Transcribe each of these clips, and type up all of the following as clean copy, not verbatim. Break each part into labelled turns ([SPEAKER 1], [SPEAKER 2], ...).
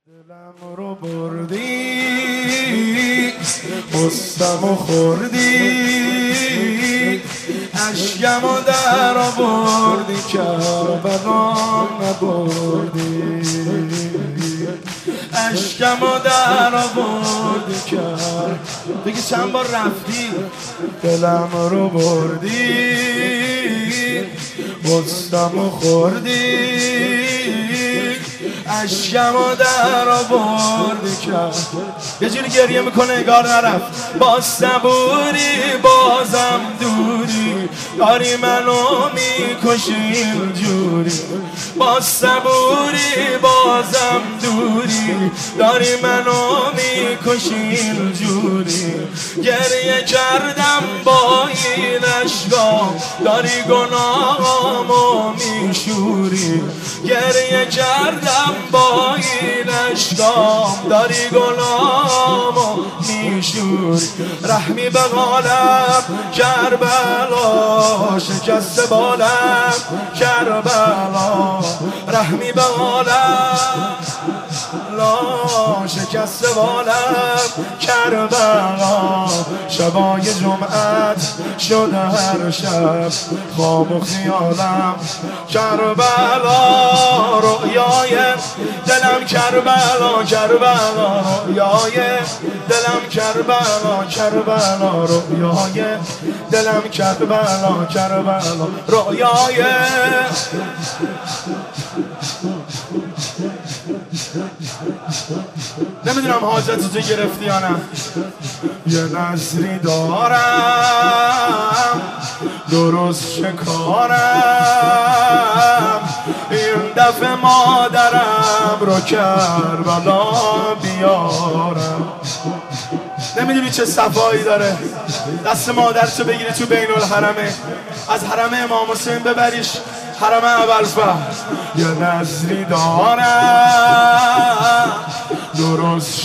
[SPEAKER 1] دلم رو بردی، مستمو خوردی، اشکمو در آوردی، کربلام نبردی، اشکمو در آوردی، بگی چند بار رفتی. دلم رو بردی، مستمو خوردی، اشکمو در آوردی، یه جوری گریه میکنه انگار نرفت. با صبوری بازم دوری، داری منو میکشی اینجوری. با صبوری بازم دوری، داری منو میکشی اینجوری. گریه کردم با این اشکام، داری گناهامو میشوری. گریه کردم با این اشکام، داری گناهامو میشوری. رحمی به قالم کربلا، شکست بالم کربلا. رحمی به قالم لا، شکست بالم کربلا. شبای جمعت شده هر شب خواب و خیالم کربلا. رؤیای دلم کربلا، کربلا. رؤیای دلم کربلا، کربلا. رؤیای دلم کربلا، کربلا. رؤیای نمیدونم حاجتتو گرفتی یا نه. یه نظری دارم درست شکارم، این دفعه مادرم رو کربلا بیارم. نمیدونی چه صفایی داره دست مادرتو بگیری تو بین الحرمه، از حرم امام حسین ببریش حرم ابوالفضل. یه نظری دارم درست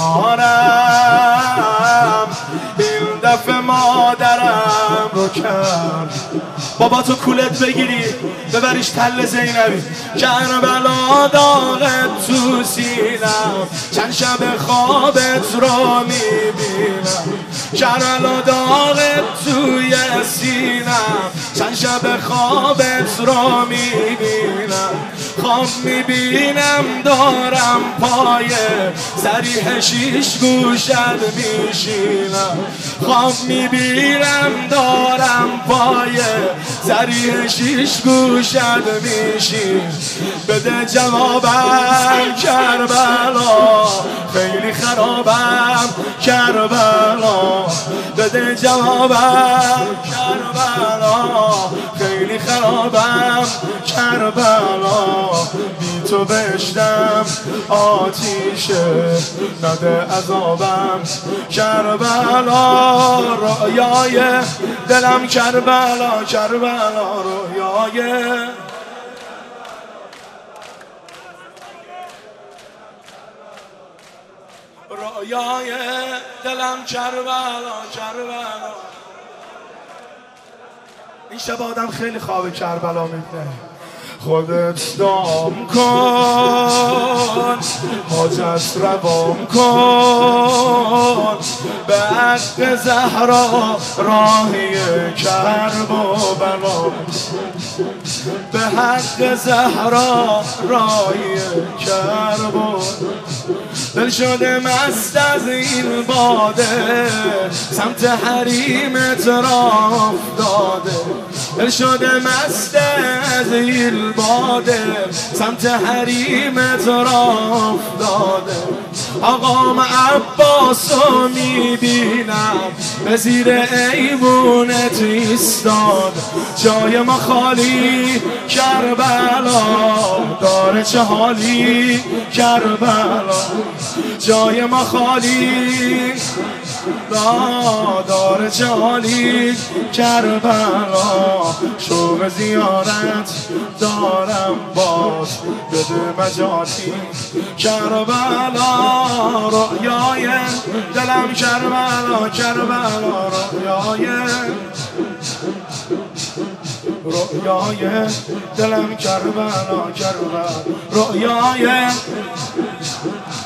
[SPEAKER 1] شکارم، این دفعه مادرم رو کرد. بابا تو کولت بگیری ببریش تل زینبی. کربلا داغت تو سینم، چند شب خوابت رو میبینم. کربلا داغت توی سینم، چند شب خوابت رو میبینم. خواب میبینم دارم پای سریح شیش گوشت میشینم. خواب میبینم دارم پای سریح شیش گوشت میشین. بده جوابم کربلا، خیلی خرابم کربلا. بده جوابم کربلا، خیلی خرابم کربلا. بی تو بشتم آتیشه، نده عذابم کربلا. رویای دلم کربلا، کربلا. رویای رویای دلم کربلا، کربلا. این شب آدم خیلی خواب کربلا میبینه. خودت دام کن، حاجت روام کن، به حق زهرا راهی کرب و بلا. به حق زهرا راهی کرب و دل شده مست از این باده، سمت حریمت را افتاده. دل شده مست از این باده، سمت حریمت را افتاده. آقام عباسو میبینم به زیر ایوونت ایستاد. جای ما خالی کربلا، داره چه حالی کربلا. جای ما خالی داره چه حالی کربلا. شوق زیارت دارم باز، بده مجاتی کربلا. رویای دلم کربلا، کربلا. رویای دلم کربلا، کربلا. رویای